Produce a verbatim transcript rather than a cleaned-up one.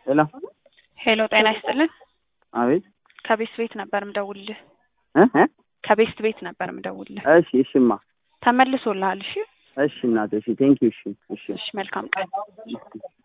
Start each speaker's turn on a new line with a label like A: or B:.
A: ሄሎ
B: ሄሎ ጤና ይስጥልን።
A: አቤት።
B: ከቤስት ቤት ነበር ምደውልልህ።
A: እ እ
B: ከቤስት ቤት ነበር ምደውልልህ።
A: እሺ እሺማ
B: ተመልሶልሃል? እሺ
A: እሺ እናቴ እሺ ቴንክ ዩ እሺ እሺ
B: እሺ መልካም ቀን።